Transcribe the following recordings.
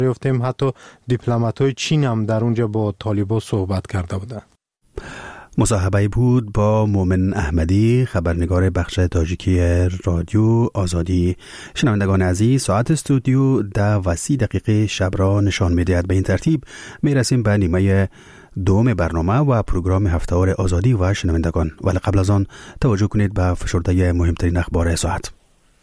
گفتیم حتی دیپلمات‌های چین هم در اونجا با طالبان صحبت کرده بودند. مصاحبه بود با مومن احمدی، خبرنگار بخش تاجیکی رادیو آزادی. شنوندگان عزیز، ساعت استودیو 10:30 شب را نشان می‌دهد. به این ترتیب می‌رسیم به نیمه دوم برنامه و پروگرام هفته‌وار آزادی و شنوندگان، ولی قبل از آن توجه کنید به فشرده مهمترین اخبار ساعت.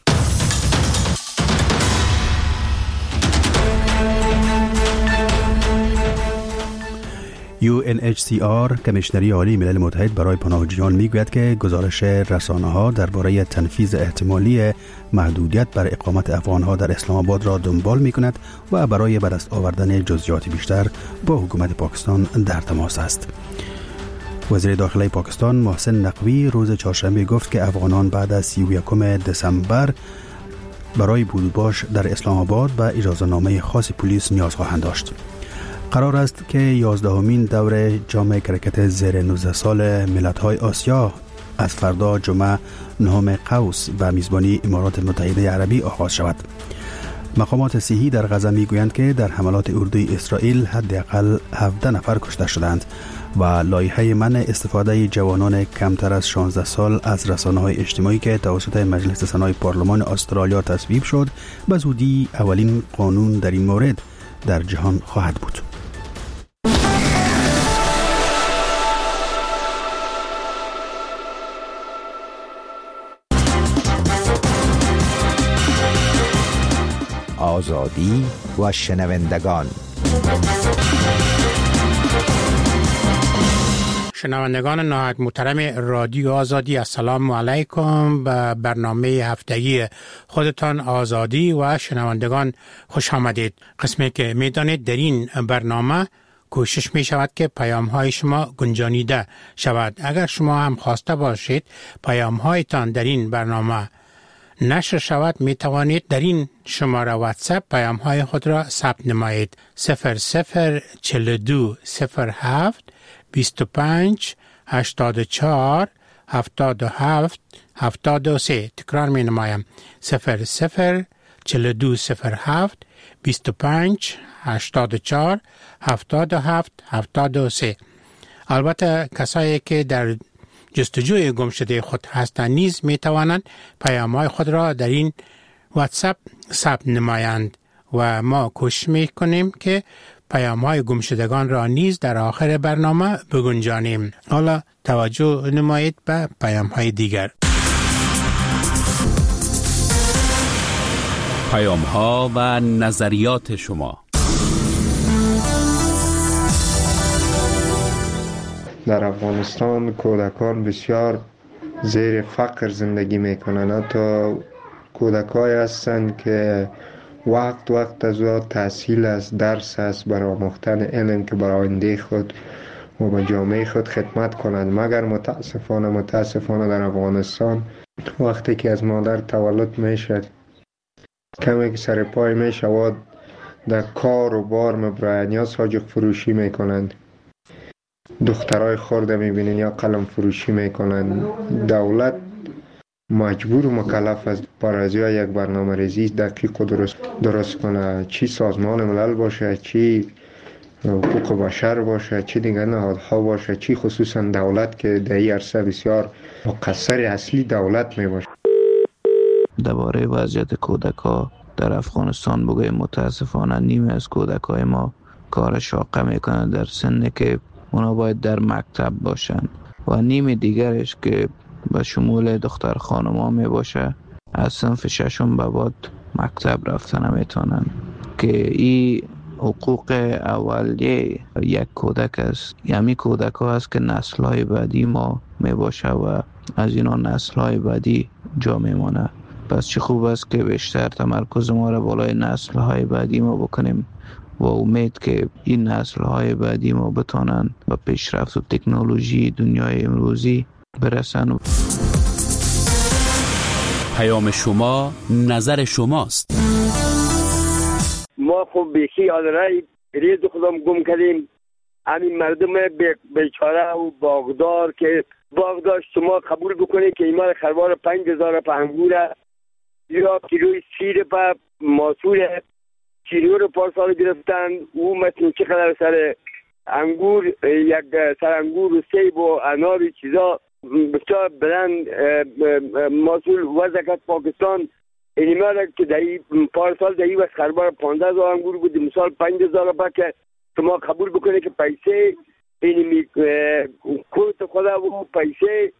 UNHCR کمیشنری عالی ملل متحد برای پناهجویان میگوید که گزارش رسانه‌ها درباره تنفیذ احتمالی محدودیت بر اقامت افغان‌ها در اسلام آباد را دنبال می‌کند و برای به دست آوردن جزئیات بیشتر با حکومت پاکستان در تماس است. وزیر داخلی پاکستان محسن نقوی روز چهارشنبه گفت که افغانان بعد از 31 دسامبر برای بودباش در اسلام آباد به اجازه‌نامه خاص پلیس نیاز خواهند داشت. قرار است که 11مین دور جام کرکت زیر 19 سال ملت‌های آسیا از فردا جمعه 9 قوس به میزبانی امارات متحده عربی آغاز شود. مقامات صحی در غزه میگویند که در حملات اردوی اسرائیل حداقل 17 نفر کشته شدند و لایحه منع استفاده جوانان کمتر از 16 سال از رسانه‌های اجتماعی که توسط مجلس سنای پارلمان استرالیا تصویب شد به زودی اولین قانون در این مورد در جهان خواهد بود. آزادی و شنوندگان. شنوندگان نهایت محترم رادیو آزادی، السلام علیکم. به برنامه هفتگی خودتان آزادی و شنوندگان خوش آمدید. قسمی که میدانید در این برنامه کوشش می شود که پیام های شما گنجانیده شود. اگر شما هم خواسته باشید پیام هایتان در این برنامه نشر شود، می توانید در این شماره واتساپ پیام های خود را ثبت نمایید. 0042 07 25 84 77 73. تکرار می نمایم. 0042 07 25 84 77 73. البته کسایی که در جستجوی گمشده خود هستند نیز می توانند پیام‌های خود را در این واتساپ ثبت نمایند و ما کوشش می کنیم که پیام‌های گمشدگان را نیز در آخر برنامه بگنجانیم. حالا توجه نمایید به پیام‌های دیگر. پیام‌ها و نظریات شما. در افغانستان کودکان بسیار زیر فقر زندگی میکنند. حتی کودکایی هستند که وقت از وقت تحصیل است، درس است، برای آموختن علم که برای آینده خود و به جامعه خود خدمت کنند. مگر متاسفانه در افغانستان وقتی که از مادر تولد میشد کمی که سر پای میشود در کار و بار مبراین یا ساجق فروشی میکنند. دخترای خورده میبینین یا قلم فروشی میکنن. دولت مجبور و مکلف است برای یک برنامه ریزی دقیق و درست کنه، چی سازمان ملل باشه، چی حقوق بشر باشه، چی دیگر نهادها باشه، چی خصوصا دولت که در این عرصه بسیار مقصر اصلی دولت میباشه. درباره وضعیت کودک‌ها در افغانستان بگویم متاسفانه نیمه از کودک‌های ما کار شاقه میکنن در سنی که اونا باید در مکتب باشن و نیم دیگرش که به شمول دختر خانوما می باشه از صنف ششم به بعد مکتب رفتن نمیتونن که این حقوق اولیه یک کودک است. یعنی کودک ها است که نسل های بعدی ما می باشه و از اینا نسل های بعدی جا می مانه. پس چه خوب است که بیشتر تمرکز ما را بالای نسل های بعدی ما بکنیم و امید که این نسل‌های بعدی ما بتونن به پیشرفت و تکنولوژی دنیای امروزی برسن. پیام شما نظر شماست. ما خب بیخی آدرای رید خودم گم کردیم. همین مردم بیچاره و باغدار که باغدار شما قبول بکنید که ایمان خروار 5000 پهنگوره یا کیلوی سیر په ماسوره چیلور پارسال گرفتن. او مثل چقدر سر انگور، یک سر انگور و سیب و انار و چیزا بسیار بلند مسئول وزارت پاکستان اینیمه که دهی پارسال دهی و خربار 15,000 انگور بود، مثال 5,000 با که شما قبول بکنه که پیسه اینیمی کورت خدا و پیسه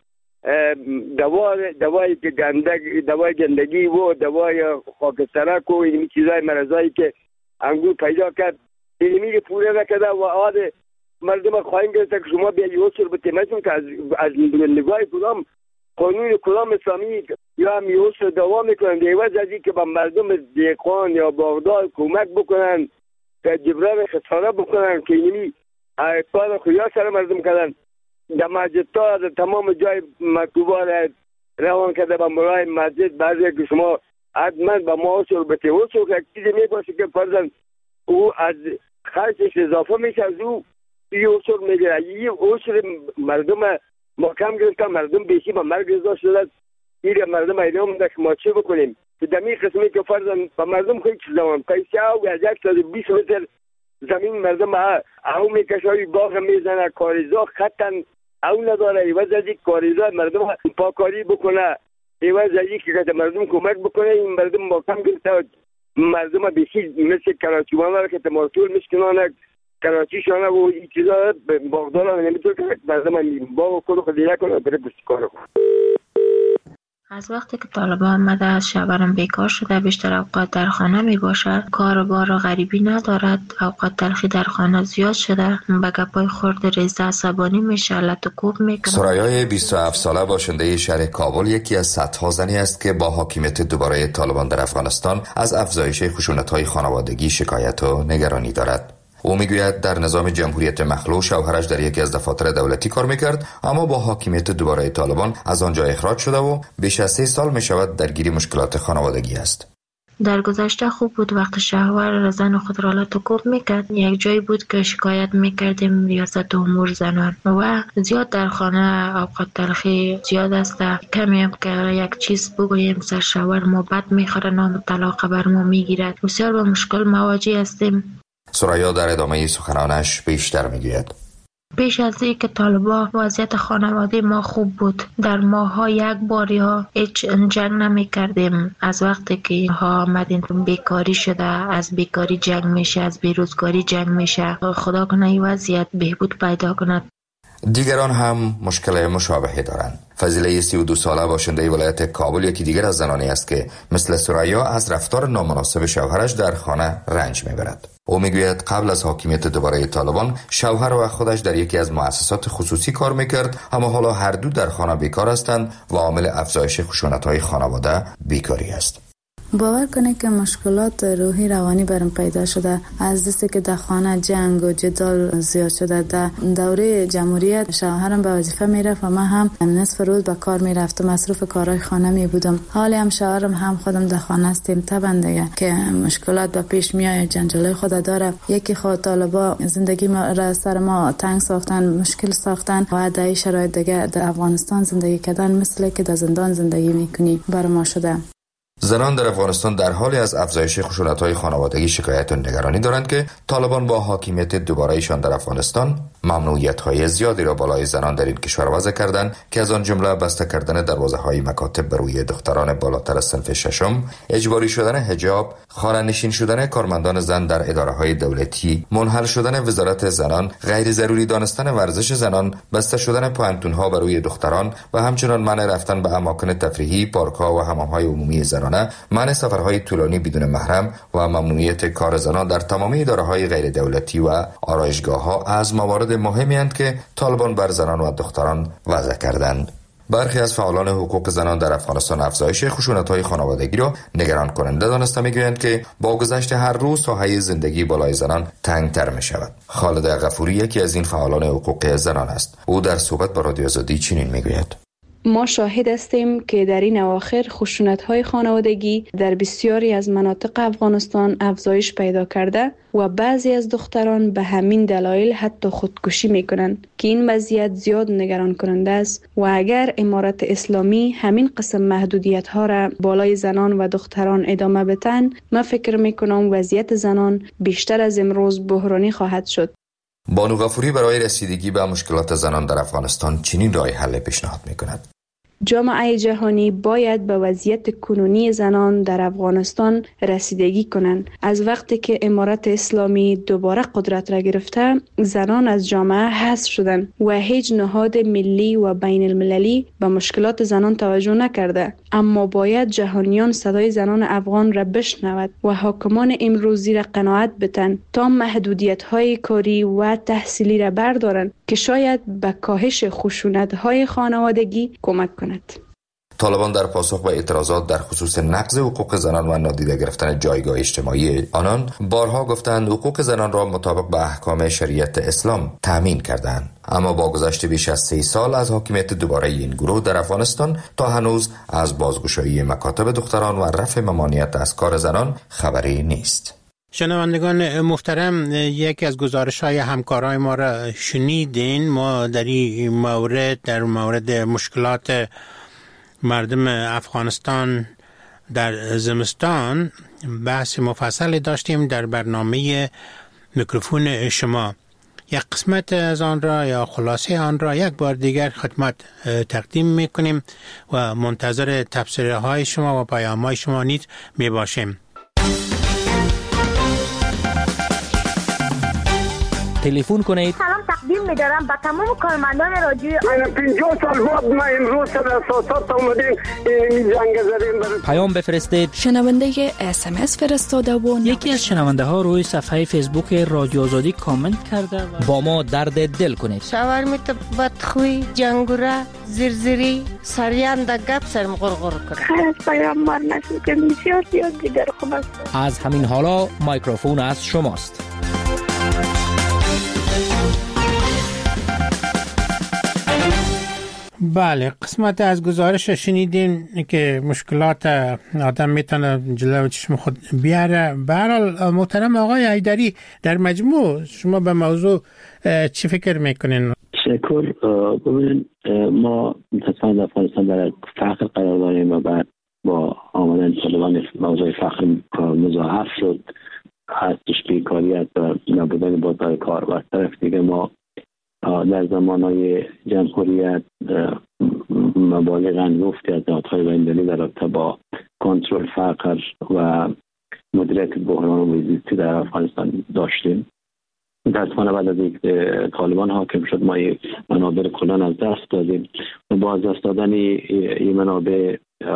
دوای که دوای گندگی و دوای خاکسترک و اینیمی چیزای مرضایی که انگور پیدا کرد اینیمی که پوره نکده و آده مردم خواهیم گرفت که شما بیا یه سر بتیمتون که از نگاه کدام قانون کدام اسلامی یا هم یه سر دوام میکنن دیوز از این که با مردم دیقان یا باغدار کمک بکنن که جبران خساره بکنن که اینیمی کار خویا سر مردم کردن. در مسجد تا در تمام جای مکتوبان روان کرده با مرای مسجد بعضی که شما حتما با ما اصول بته اصول که چیزی میباشه که فرزن او از خرچش اضافه میشه از او یه اصول میگیره. یه اصول مردم ما کم گرفتن، مردم بیشی با مرگ رضا شده. این مردم ایران مونده که ما چه بکنیم که دمی قسمی که فرزن با مردم خیلی چیز زمان پیسه او از 120 متر زمین مردم او میکشه باغ میزنه کاریزا خطن او نداره ایوز از یک کاریزا مردم پاکاری بکنه ایوز از یک که مردم کمک بکنه. این مردم با کم گرفته مردم بیشی مثل کراچیوانه که تمارتول میشکنانه کراچیشانه و این چیزا باغدارانه نمیتونه که مردم باغ کنه خودی نکنه بره بستی کارو. از وقتی که طالبان آمده از شوهرم بیکار شده، بیشتر اوقات در خانه می باشد، کار و بار غریبی ندارد، اوقات تلخی در خانه زیاد شده، به گپای خورد ریزه عصبانی میشه، لط و کوب میکنه. سرایای 27 ساله باشنده شهر کابل یکی از صدها زنی است که با حاکمیت دوباره طالبان در افغانستان از افزایش خشونت‌های خانوادگی شکایت و نگرانی دارد. او میگوید در نظام جمهوریت مخلوع شوهرش در یکی از دفاتر دولتی کار میکرد، اما با حاکمیت دوباره طالبان از آنجا اخراج شده و بیش از 3 سال میشود درگیر مشکلات خانوادگی است. در گذشته خوب بود وقت شوهر زن خود را لط و کوب میکرد. یک جایی بود که شکایت میکردیم ریاست امور زنان و زیاد در خانه اوقات تلخی زیاد است. کمی هم که یک چیز بگوییم سر شوهر ما بد میخوره، نام طلاق بر ما میگیرد. بسیار با مشکل مواجه هستیم. سرایا در ادامه سخنانش بیشتر میگوید پیش از این که طالبان وضعیت خانواده ما خوب بود. در ماها یک باری ها هیچ جنگ نمی کردیم. از وقتی که ها آمدین بیکاری شده، از بیکاری جنگ میشه، از بیروزگاری جنگ میشه. خدا کنه این وضعیت بهبود پیدا کند. دیگران هم مشکل مشابهی دارند. فضیله 32 ساله باشنده ولایت کابل یکی دیگر از زنانی است که مثل سرایا از رفتار نامناسب شوهرش در خانه رنج میبرد. او میگوید قبل از حاکمیت دوباره طالبان شوهر و خودش در یکی از مؤسسات خصوصی کار میکرد، اما حالا هر دو در خانه بیکار هستند و عامل افزایش خشونت‌های خانواده بیکاری است. باور کنید که مشکلات روحی روانی برام پیدا شده از دستی که در خانه جنگ و جدال زیاد شده. در دوره جمهوریت شوهرم به وظیفه میرفت و من هم نصف روز به کار میرفتم، مصروف کارهای خانه می بودم. حالی هم شوهرم هم خودم در خانه هستیم. طبعا دیگه که مشکلات به پیش میاد، جنجالای خود داره. یکی خود طالبا زندگی ما را سر ما تنگ ساختن، مشکل ساختن و در شرایط دیگه در افغانستان زندگی کردن مثل که در زندان زندگی میکنی بر ما شده. زنان در افغانستان در حالی از افزایش خشونت‌های خانوادگی شکایت و نگرانی دارند که طالبان با حاکمیت دوباره ایشان در افغانستان ممنوعیت‌های زیادی را بالای زنان در این کشور وضع کردند که از آن جمله بسته کردن دروازه‌های مکاتب بر روی دختران بالاتر از صنف ششم، اجباری شدن حجاب، خانه‌نشین شدن کارمندان زن در اداره‌های دولتی، منحل شدن وزارت زنان، غیر ضروری دانستن ورزش زنان، بسته شدن پوانتون‌ها بر روی دختران و همچنین منع رفتن به اماکن تفریحی، پارک‌ها و حمام‌های عمومی زنان، منع سفرهای طولانی بدون محرم و ممنوعیت کار زنان در تمام اداره‌های غیر دولتی و آرایشگاه‌ها از موارد مهمی اند که طالبان بر زنان و دختران وضع کردند. برخی از فعالان حقوق زنان در افغانستان افزایش خشونت‌های خانوادگی را نگران کننده دانسته می‌گویند که با گذشت هر روز ساحه زندگی بالای زنان تنگ‌تر می‌شود. خالد غفوری یکی از این فعالان حقوق زنان است. او در صحبت با رادیو آزادی چنین می‌گوید: ما شاهد هستیم که در این اواخر خشونت‌های خانوادگی در بسیاری از مناطق افغانستان افزایش پیدا کرده و بعضی از دختران به همین دلایل حتی خودکشی میکنند که این وضعیت زیاد نگران کننده است و اگر امارت اسلامی همین قسم محدودیت‌ها را بالای زنان و دختران ادامه بدن، من فکر میکنم وضعیت زنان بیشتر از امروز بحرانی خواهد شد. بانو غفوری برای رسیدگی به مشکلات زنان در افغانستان چنین راه حل پیشنهاد می‌کند. جامعه جهانی باید به وضعیت کنونی زنان در افغانستان رسیدگی کنند. از وقتی که امارت اسلامی دوباره قدرت را گرفته، زنان از جامعه حذف شدند و هیچ نهاد ملی و بین المللی به مشکلات زنان توجه نکرده. اما باید جهانیان صدای زنان افغان را بشنود و حاکمان امروزی را قناعت بدن تا محدودیت‌های کاری و تحصیلی را بردارند که شاید به کاهش خشونت‌های خانوادگی کمک کند. طالبان در پاسخ به اعتراضات در خصوص نقض حقوق زنان و نادیده گرفتن جایگاه اجتماعی آنان بارها گفتند حقوق زنان را مطابق به احکام شریعت اسلام تأمین کردند. اما با گذشت بیش از 3 سال از حاکمیت دوباره این گروه در افغانستان تا هنوز از بازگشایی مکاتب دختران و رفع ممانعت از کار زنان خبری نیست. شنوندگان محترم، یکی از گزارش‌های همکارای ما را شنیدین. ما در این مورد مشکلات مردم افغانستان در زمستان بحث مفصل داشتیم در برنامه میکروفون شما. یک قسمت از آن را یا خلاصه آن را یک بار دیگر خدمت تقدیم میکنیم و منتظر تبصره های شما و پیام های شما نیز می باشیم. تلفن کنید. سلام تقدیم می‌دارم به تمام کارمندان رادیو. 50 سال بعد ما امروز در اساسات اومدیم این جنگ زدیم. پیام بفرستید. شنونده SMS فرستاده و یکی از شنونده ها روی صفحه فیسبوک رادیو آزادی کامنت کرده و با ما درد دل کنید. شاورمیت بدخوی، جنگوره، زرزری، سریان گپ سرم غرغر کنه. خیلی پیام مار نشد که بسیار دیگر خوب است. از همین حالا مایکروفون از شماست. بله، قسمت از گزارش شنیدین که مشکلات آدم میتونه جلو چشم خود بیاره. به هر حال محترم آقای حیدری، در مجموع شما به موضوع چی فکر میکنین؟ تشکر. ببینید ما متاسفانه در افغانستان در فقر قرار داریم و بعد با آمدن طالبان موضوع فقر مضاعف شد، هستش بیکاریت و نبودن بازار کار. و از طرف دیگه ما در زمانهای جمهوریت مبالغ انگفتی از نهادهای بین‌المللی در رابطه با کنترل فقر و مدیریت بحران محیط در افغانستان داشتیم. متاسفانه بعد از اینکه طالبان حاکم شد ما یک منابع کلان از دست دادیم و با از دست دادن این منابع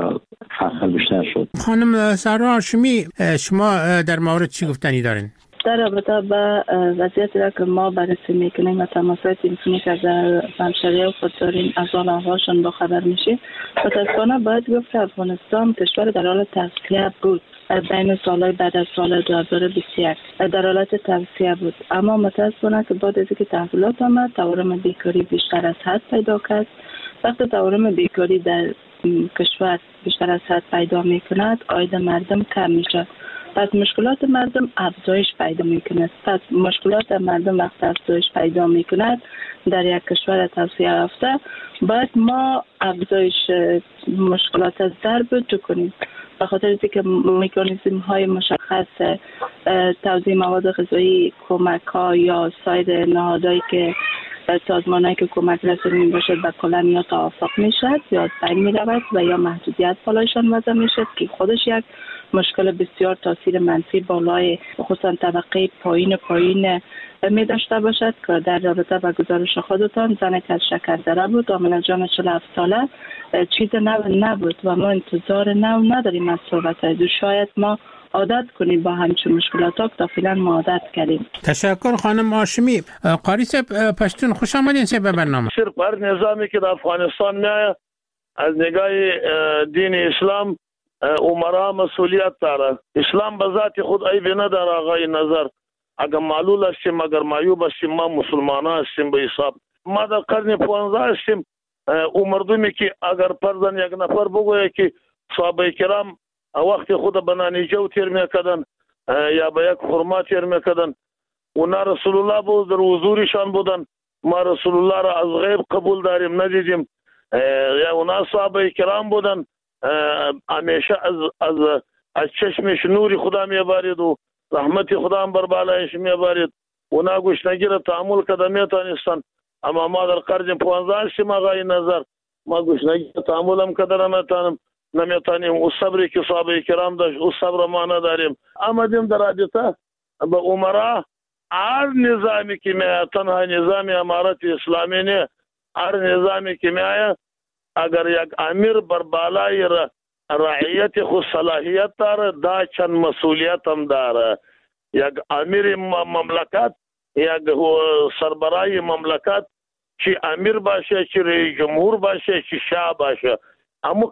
فقر بیشتر شد. خانم سرا هاشمی، شما در مورد چی گفتنی دارین؟ در رابطه با وضعیتی را که ما بررسی میکنیم و تماسات تلفنی که در همشهری خود داریم از حال احوالشان با خبر میشیم، متاسفانه باید گفت که افغانستان کشور در حال توسعه بود. بین سالهای بعد از سال 2021 در حالت توسعه بود، اما متاسفانه که بعد از اینکه تحولات آمد تورم بیکاری بیشتر از حد پیدا کرد. وقتی تورم بیکاری در کشور بیشتر از حد پیدا میکند، عاید مردم کم میشه، پس مشکلات مردم افزایش پیدا میکند. پس مشکلات مردم وقت افزایش پیدا میکند در یک کشور توسعه یافته، باید ما افزایش مشکلات از ضرب تو کنیم. به خاطر اینکه مکانیزم های مشخص توزیع مواد غذایی، کمک ها یا سایر نهادهایی که سازمانهایی که کمک رسانی می باشد و کلا یا توافق می شد یا بین می رود و یا محدودیت بالایشان وضع می شد که خودش یک مشکل بسیار تاثیر منفی بالای خصوصا طبقه پایین می داشته باشد که در رابطه با گزارش خودتان زن که از شکردره بود، دامن جان 47 ساله، چیز نو نبود و ما انتظار نو نداریم از صحبت دو. شاید ما عادت کنیم با همچون مشکلات تا فعلا ما عادت کردیم. تشکر خانم هاشمی. قاری صاحب پشتون، خوش آمدین صاحب به برنامه. بر نظامی که در افغانستان میاد از نگاه دین اسلام عمرا مسئولیت داره. اسلام به ذات خود عیب نداره آقای نظر. اگر معلول هستیم، اگر معیوب هستیم، ما مسلمان هستیم به حساب. ما در قرن 15 هستیم، او مردمی که اگر فرضاً یک نفر بگویه که صحابه کرام وقت خود به نانیجو تیر میکردن یا به یک خرما تیر میکردن، اونا رسول الله بود در حضورشان بودن، ما رسول الله را از غیب قبول داریم ندیدیم، یا اونا صحابه کرام بودن همیشه از چشمش نوری خدا میبارید و رحمت خدا هم بر بالایش میبارید. اونا گشنگی را تحمل کرده میتونستن، اما ما در قرن 15 شیم آقای نظر ما گشنگی را تحمل هم کرده نمیتونیم. او صبری که صحابه کرام داشت او صبر ما نداریم. آمدیم در رابطه به عمرا، هر نظامی که میاد تنها نظام امارت اسلامی نه، هر نظامی که میاد اگر یک امیر بر بالای رعیت خود صلاحیت داره دا چند مسئولیت هم داره. یک امیر مملکت، یک سربرای مملکت، چی امیر باشه چی رئیس جمهور باشه چی شاه باشه، امو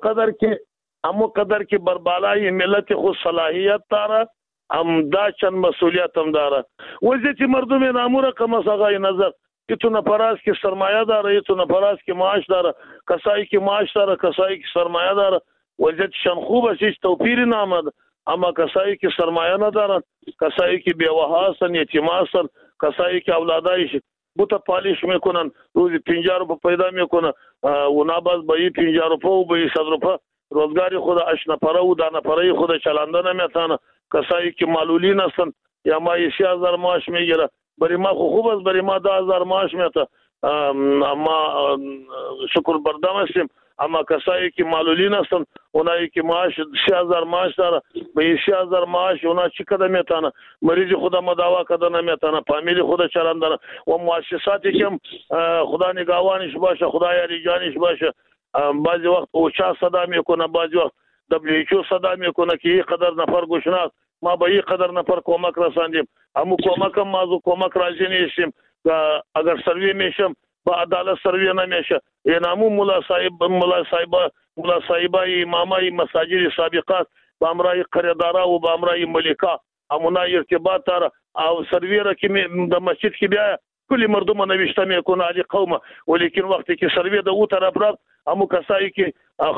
قدر که بر بالای ملت خود صلاحیت داره هم دا چند مسئولیت هم داره. وضعیت مردم نامو رقم است آقای نظر. یتو نفر است که سرمایه داره، یتو نفر است که معاش داره، کسایی که معاش داره، کسایی که سرمایه داره وضعیتشان خوب است، هیچ توپیری نامد. اما کسایی که سرمایه ندارن، کسایی که بیوه هستن، یتیم هستن، کسایی که اولادایش بوتا پالیش میکنن روزی 50 روپه پیدا میکنه، اونا باز با این 50 روپه و با این 100 روپه روزگاری خود 8 نفره و 10 نفره خود چلنده نمیتونه. کسایی که معلولین هستن یا ما 30,000 معاش میگیره، برای ما خوب است، برای ما 10,000 معاش میته، اما شکر بردم هستیم. اما کسایی که معلولین هستن اونایی که معاش 30,000 معاش داره، به 30,000 معاش اونا چی کده میتونه؟ مریض خدا مداوا کده نمیتونه، فامیلی خدا چرندنه و مؤسساتی که خدا نگاوانش باشه، خدا یاری جانش باشه. بعضی وقت اوچا صدا میکنه، بعضی وقت WHO صدا میکنه که این قدر نفر گشناست، ما به این قدر نفر کمک رساندیم، همو کمک هم ما از کمک راضی نیستیم. اگر سروی میشم با عدالت سروی نمیشه. این همو ملا صاحبای امامای مساجد سابقات با امرای قریدارا و با امرای ملکا همونا ارتباط داره. او سروی را که در مسجد که بیا کلی مردم نوشته میکنه علی قومه، ولیکن وقتی که سروی در او طرف رفت همو کسایی که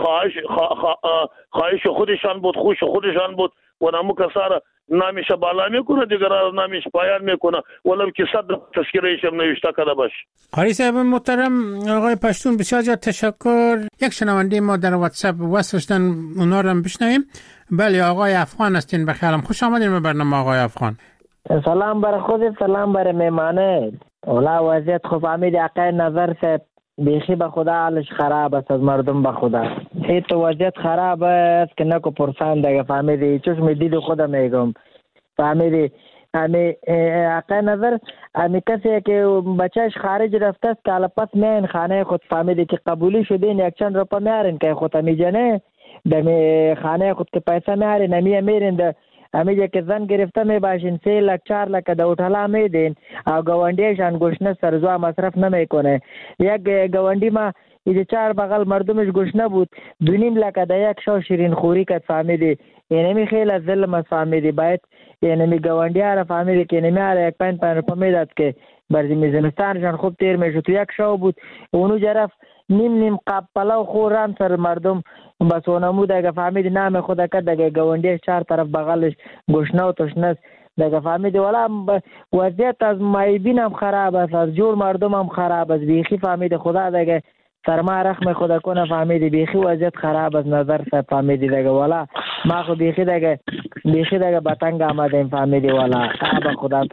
خواهش خودشان بود، خوش خودشان بود و همو کسا را نامش بالا میکنه، دیگر نامش پایان میکنه، ولو که 100 تذکرهش هم نوشته کرده باشه. قاری صاحب محترم، آقای پشتون بسیار زیاد تشکر. یک شنونده ما در واتساپ وصل شدن، اونا رو هم بشنویم. بله آقای افغان هستین، بخیرم خوش آمدین به برنامه آقای افغان. سلام بر خودت، سلام بر میمانه. اولا وضعیت خوب فهمید آقای نظر صاحب بیخی به خدا حالش خراب است، از مردم به خدا این تو وضعیت خراب است که نکو پرسان دیگه فهمیدی، چشم دید خودم میگم فهمیدی. امی آقای نظر امی کسی که بچهش خارج رفته است که پس میان خانه خود فهمیدی که قبولی شدین یک چند روپا میارین که خود میجنه دمی خانه خود که پیسه میارین امی میرین امیجا که زن گرفته می باشین 3 لک 4 لک د اوټلا می دین او گاونډیشان گوشنه سرزوا مصرف نمی کنه. یک گاونډی ما این 4 بغل مردمش گوشنه بود 2.5 لک د یک شو شیرین خوری کت فهمیدی. یعنی می خیلی ظلم فهمیدی، باید یعنی می گاونډی را فهمیدی که نمی آره 5 روپه میداد که برزی میزنستانشان خوب تیر می شد. تو یک شو بود اونو جرف نیم قاب پلاو خوران سر مردم بس اونمو دگه فهمیدی نام خدا که دگه گوندیش 4 طرف بغلش گوشنه و تشنس دگه فهمیدی. والا وضعیت از مایبین هم خراب است، از جور مردم هم خراب است بیخی فهمیدی. خدا دگه سرما رحم خدا کنه فهمیدی، بیخی وضعیت خراب است نظر صاحب فهمیدی دگه. والا ما خو بیخی دگه بطنگ آمدیم فهمیدی. والا آبا خدا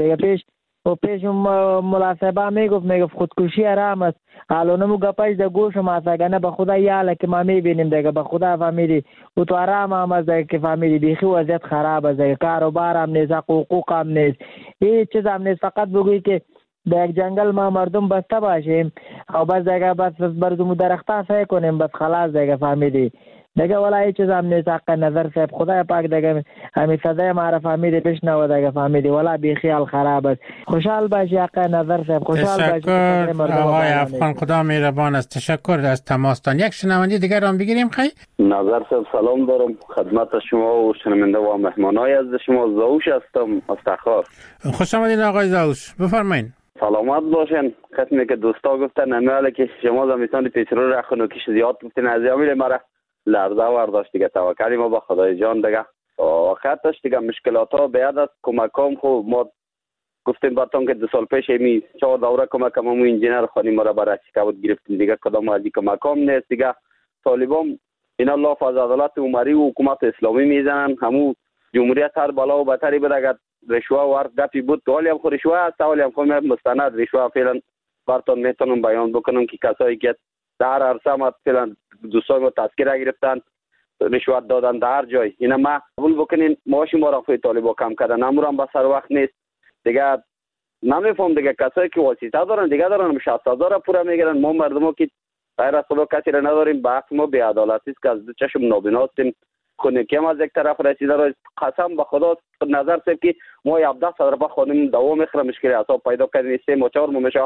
پیش ملا صاحبا میگفت خودکشی حرام است. حالونمو گپایش د گوش ما ساگنه به خدا یاله که ما میبینیم دیگه به خدا فهمیدی او تو حرام هم از دیگه که فهمیدی بیخی وضعیت خراب است دیگه. کاروبار هم نیست، حقوق هم نیست، هیچ چیز هم نیست. فقط بگوی که در یک جنگل ما مردم بسته باشیم او بس دیگه بس بردمو درخته سعی کنیم بس خلاص دیگه فهمیدی دیگه. والا هیچ چیز هم نیست. حق نظر صاحب خدای پاک دیگه همین صدای ما را فهمیدی پیش نو دیگه فهمیدی. والا بیخیال خراب است. خوشحال باشی حق نظر صاحب، خوشحال باشی. تشکر آقای افغان، خدا مهربان است. تشکر از تماستان. یک شنونده دیگر هم بگیریم. خیلی نظر صاحب سلام دارم خدمت شما و شنونده و مهمانای از شما. زاوش هستم از تخار. خوش آمدین آقای زاوش، بفرمایید. سلامت باشین. قسمی که دوستا گفتن نمیاله که شما زمستان پیشرو را خنوکیش زیاد گفتین از یامیل مرا لرزه ورداشت دیگه. توکلی ما به خدای جان دیگه. خطش دیگه مشکلات ها بیاد از کمکام خو ما گفتیم براتون که 2 سال پیش می 4 دوره کمکم همون انجینر خانی ما را برای شکایت گرفتیم دیگه. کدام از این کمکام نیست دیگه. طالبان اینا لاف از عدالت عمری و حکومت اسلامی میزنن. همون جمهوریت هر بالا و بتری بود. اگر رشوه و هر گپی بود حالی هم خود رشوه هست، حالی هم خود مستند رشوه. فعلا براتون میتونم بیان بکنم که کسایی که در عرصه ما فعلا دوستان ما تذکره گرفتن رشوت دادن در هر جای، اینا ما قبول بکنین معاش مرافع طالبا کم کردن. امورم به سر وقت نیست دیگه. نمیفهم دیگه کسایی که واسطه دارن دیگه دارن 60,000 پورا میگیرن. ما مردم که غیر از خدا کسی را نداریم. بحث ما بی‌عدالتی است که از چشم نابینا هستیم. خونکی هم از یک طرف رسیده را قسم به خدا نظر سیم که ما 17,000 روپیه خانم دوا میخوره مشکل حساب پیدا کردیم 3 و 4 میشه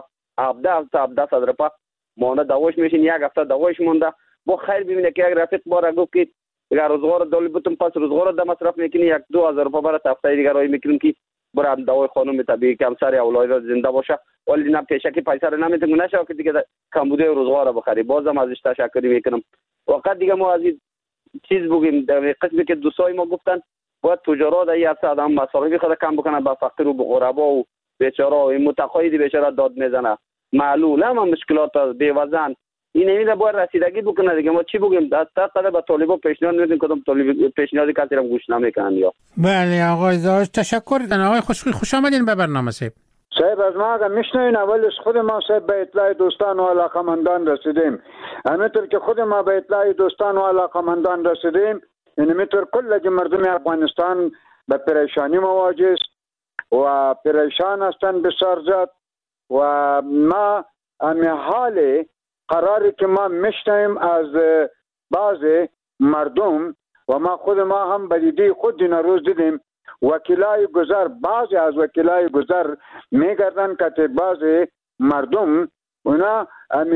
17,000 روپیه مانه دواش میشین. یک هفته دواش مونده. با خیر ببینه که یک رفیق بار گفت که اگر روزگار دول بتون پس روزگار د مصرف میکنی 1-2 هزار روپیه برای هفته دیگه رای میکنیم که برای دوای خانم طبیعی که همسر اولاد زنده باشه. ولی نه پیشه که پیسه رو نمیتونم نشه که دیگه کمبوده روزگار رو بخری. بازم ازش تشکر میکنم. وقت دیگه ما از چیز بگیم در قسمی که دوستای ما گفتن باید تجارت ای هست آدم مصارفی خود کم بکنه به فقیر و به غربا و بیچاره و متقاعد بیچاره داد میزنه. معلول هم مشکلات بی‌وزن این نمیده باید رسیدگی بکنه دیگه. ما چی بگیم؟ تا قدر به طالبا پیشنهاد میدیم کدام طالب پیشنهاد کسی رو گوش نمیکنن. یا بله آقای زاش تشکر. آقای خوش آمدین به برنامه صاحب. از ما اگر میشنوین اول از خود ما صاحب به اطلاع دوستان و علاقمندان رسیدیم. همینطور که خود ما به اطلاع دوستان و علاقمندان رسیدیم اینمیطور کل مردم افغانستان به پریشانی مواجه است و پریشان هستند بسیار زیاد. و ما همین حال قراری که ما میشنویم از بعض مردم و ما خود ما هم بدیدی خود این روز دیدیم وکیلای گذر، بعضی از وکیلای گذر میگردن که بعضی مردم اونا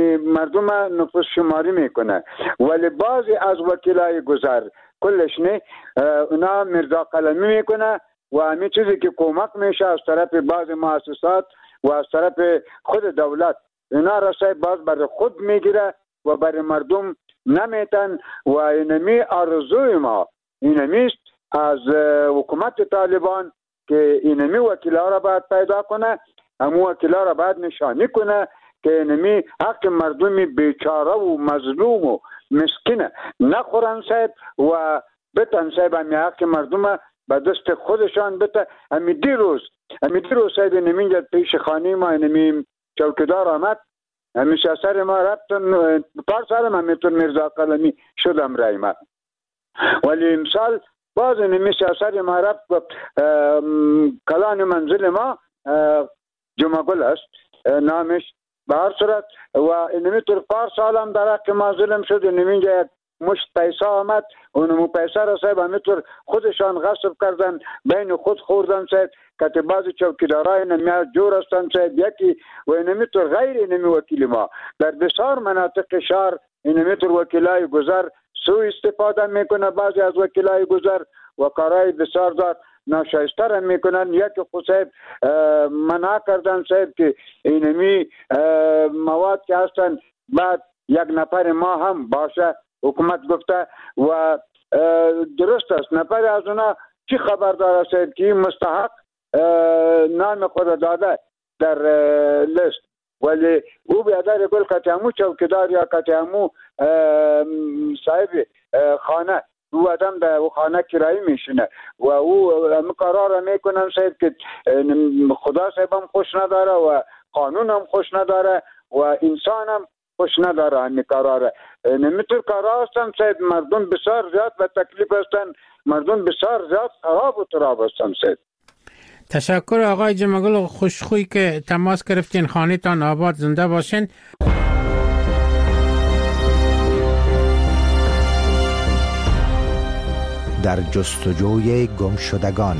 مردم نفوس شماری میکنه ولی بعضی از وکیلای گذر کلش نه اونا مرزا قلمی میکنه و همین چیزی که کمک میشه از طرف بعضی مؤسسات و از طرف خود دولت اینا رسای باز برای خود میگیره و برای مردم نمیتن. و اینمی آرزوی ما اینمیست از حکومت طالبان که اینمی وکیلا را باید پیدا کنه، همو وکیلا را باید نشانی کنه که اینمی حق مردمی بیچاره و مظلوم و مسکینه نخورن صاحب و بتن صاحب همی حق مردم به دست خودشان بته. همی دیروز صاحب اینمی پیش خانه ما اینمی چوکیدار آمد، همیشه سر ما رفتن پارسالم همیتون مرزا قلمی شدم رایمه. ولی امسال باز همیشه سر ما رفت کلان منزل ما جمعگل است نامش به هر صورت و اینمیتون پارسالم در حق ما ظلم شد. اینمیجا یک مشت پیسه آمد اونمو پیسه را صاحب همیتون خودشان غصب کردن بین خود خوردن صاحب که بعضی چوکیدارای نمیاد جور هستن صاحب یکی و اینمیتون غیر اینمی وکیل ما در بسیار مناطق شهر اینمیتون وکیلای گذر سوء استفاده میکنه. بعضی از وکیلای گذر و کارهای بسیار دار ناشایسته را میکنن. یکی خود صاحب منع کردن صاحب که اینمی مواد که هستن بعد یک نفر ما هم باشه حکومت گفته و درست است نفر از اونا چی خبردار است که مستحق نام خود داده در لیست ولی او بیادر گل که همو چوکیدار یا که همو صاحب خانه او آدم در خانه کرایی میشینه و او قرار میکنن صاحب که خدا صاحب هم خوش نداره و قانون هم خوش نداره و انسان هم خوش نداره. همی قراره نمیتور قرار هستن صاحب مردم بسیار زیاد و تکلیف هستن. مردم بسیار زیاد خراب و تراب هستن صاحب. تشکر آقای جمعگل خوشخوی که تماس گرفتین. خانه تان آباد زنده باشین. در جستجوی گمشدگان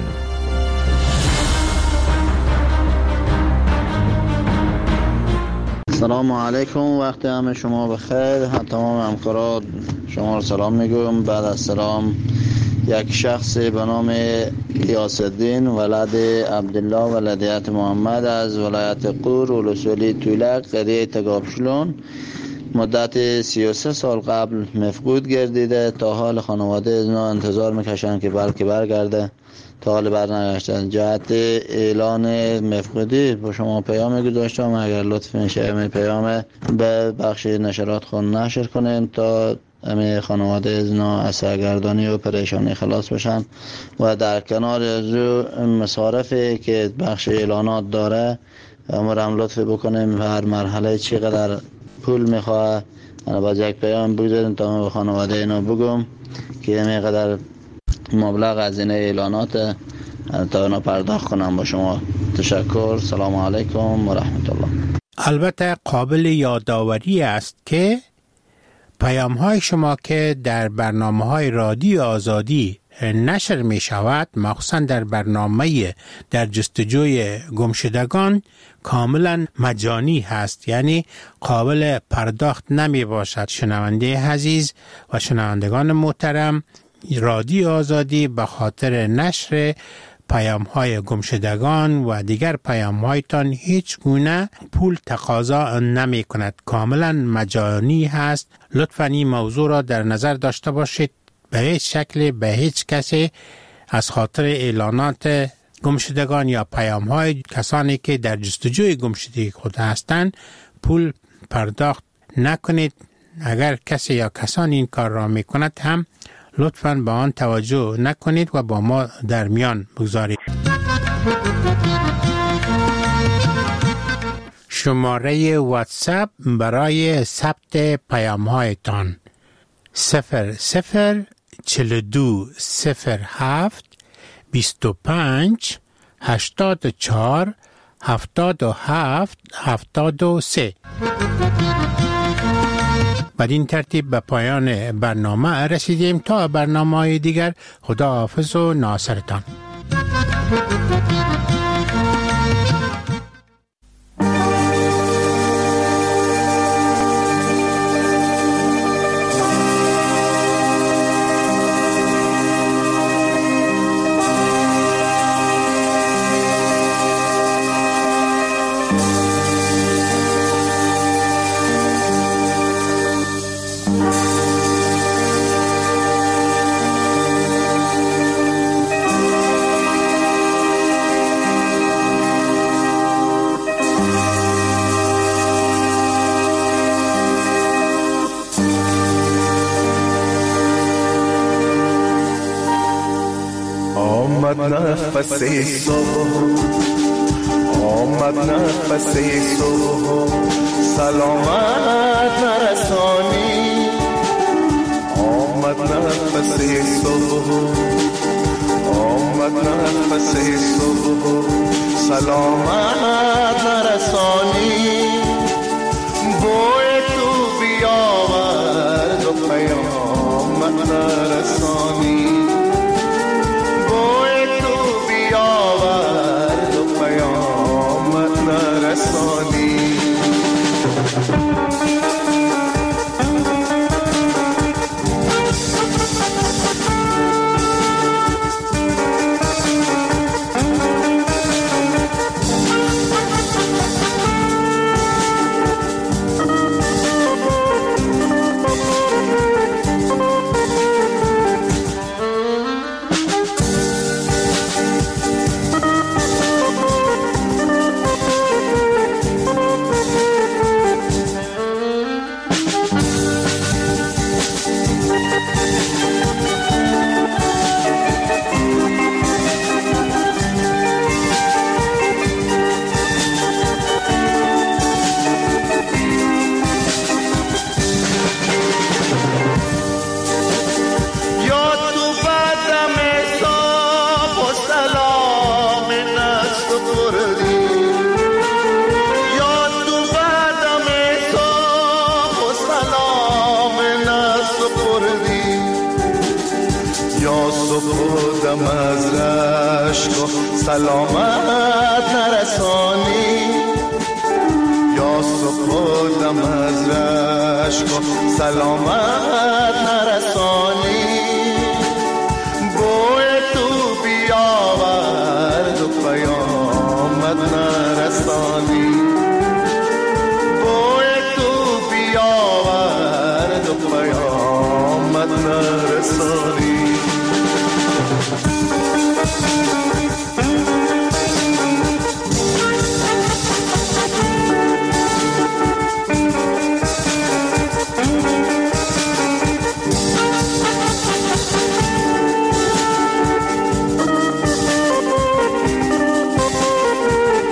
سلام علیکم، وقت همه شما بخیر. تمام همکاران شما رو سلام میگویم. بعد از سلام یک شخص به نام غیاث الدین ولد عبدالله ولدیت محمد از ولایت قور ولسوالی تولک قریه تگابشلون مدت 33 سال قبل مفقود گردیده. تا حال خانواده از اینا انتظار میکشن که بلکه برگرده، تا حال برنگشتن. جهت اعلان مفقودی با شما پیام گذاشتم، اگر لطف میشه این پیام به بخش نشرات خون نشر کنین تا همه خانواده از اینا از سرگردانی و پریشانی خلاص بشن و در کنار از مصارفی که بخش اعلانات داره امرم لطف بکنیم هر مرحله چقدر پول میخواه باز یک پیام بگذاریم تا من به خانواده اینا بگم که اینقدر مبلغ از این اعلانات تا اینا پرداخت کنم. با شما تشکر. سلام علیکم و رحمت الله. البته قابل یادآوری است که پیام های شما که در برنامه های رادیو آزادی نشر می شود، مخصوصا در برنامه در جستجوی گمشدگان، کاملا مجانی هست، یعنی قابل پرداخت نمی باشد. شنونده عزیز و شنوندگان محترم، رادیو آزادی به خاطر نشر پیام های گمشدگان و دیگر پیام هایتان هیچ گونه پول تقاضا نمی کند، کاملا مجانی هست. لطفاً این موضوع را در نظر داشته باشید. به هیچ شکل به هیچ کسی از خاطر اعلانات گمشدگان یا پیام های کسانی که در جستجوی گمشدگی خود هستند پول پرداخت نکنید. اگر کسی یا کسانی این کار را می کند هم لطفاً به آن توجه نکنید و با ما در میان بگذارید. شماره واتساپ برای ثبت پیام هایتان 004207 25 84 77 73. بدین ترتیب به پایان برنامه رسیدیم. تا برنامه‌های دیگر، خدا حافظ و ناصرتان. نفس صبح آمد، نفس صبح سلامت نرسانی. آمد نفس صبح آمد، نفس صبح سلامت نرسانی. بوی تو بیاورد و پیامت نرسانی. سلامت نرسانی. یا سپردم از رشک و سلامت نرسانی.